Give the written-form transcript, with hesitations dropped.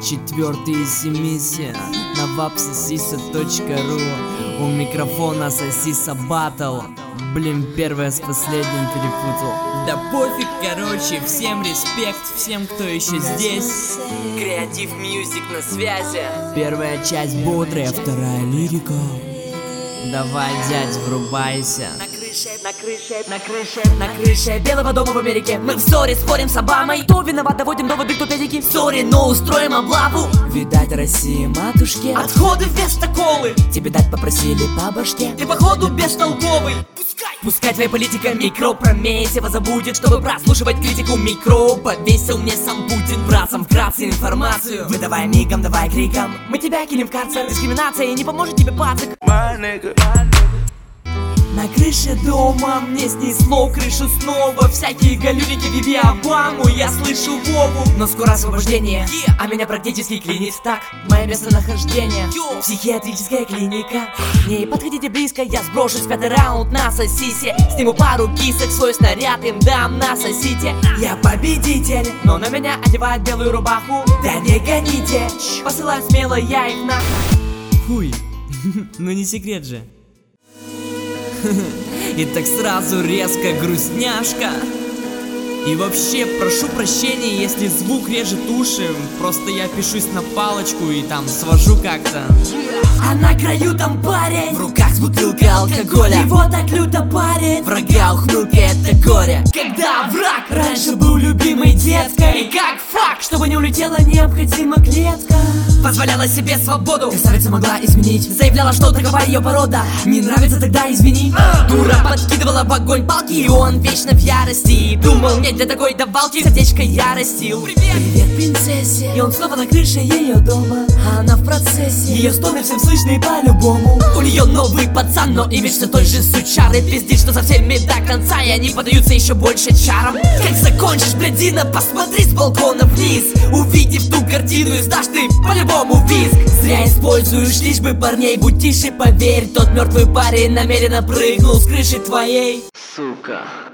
4 семиси на vapsasisa.ru. У микрофона Сосиса Баттл. Блин, первое с последним перепутал. Да пофиг, короче, всем респект, всем, кто еще здесь. Креатив Мьюзик на связи. Первая часть бодрая, вторая лирика. Давай, дядь, врубайся. На крыше Белого дома в Америке мы в ссоре спорим с Обамой. Кто виноват, доводим доводы, кто педики. В ссоре, но устроим облаву. Видать, России матушке Отходы вместо колы. тебе дать попросили по башке. Ты походу бестолковый. Пускай твоя политика микроб про Месева забудет, чтобы прослушивать критику микроба. Весел мне сам Путин, братцам вкратце информацию выдавай мигом, давай криком. Мы тебя кинем в карцер, дискриминация не поможет тебе, пацик. На крыше дома мне снесло крышу снова. Всякие галюники Биби Обаму, я слышу Вову. Но скоро освобождение, а меня практически клинит так. Мое местонахождение, психиатрическая клиника. Не подходите близко, я сброшусь в 5-й раунд на сосисе. Сниму пару кисок, свой снаряд им дам, насосите. Я победитель, но на меня одевают белую рубаху. Да не гоните, посылаю смело я их на... Хуй, ну не секрет же. И так сразу резко грустняшка. И вообще, прошу прощения, если звук режет уши. Просто я пишусь на палочку и там свожу как-то. А на краю там парень, В руках с бутылкой алкоголя. его так люто парень. Врага ухмылка это горе. Когда враг раньше был любимой деткой. И как факт, чтобы не улетела необходима клетка. Позволяла себе свободу, красавица могла изменить. Заявляла, что такова ее порода. Не нравится, тогда извини. Дура подкидывала в огонь палки, и он вечно в ярости. И думал, нет, для такой давалки сердечко я растил. Привет, принцессе. И он снова на крыше ее дома, а она в процессе. Ее стоны всем слышны по-любому. У нее новый пацан, но имидж все той же сучары. Пиздит, что со всеми до конца, и они подаются еще больше чарам. Как закончишь, блядина, посмотри с балкона вниз. Увидев ту картину, издашь ты по-любому визг. Зря используешь лишь бы парней, будь тише, поверь. Тот мертвый парень намеренно прыгнул с крыши твоей. Сука.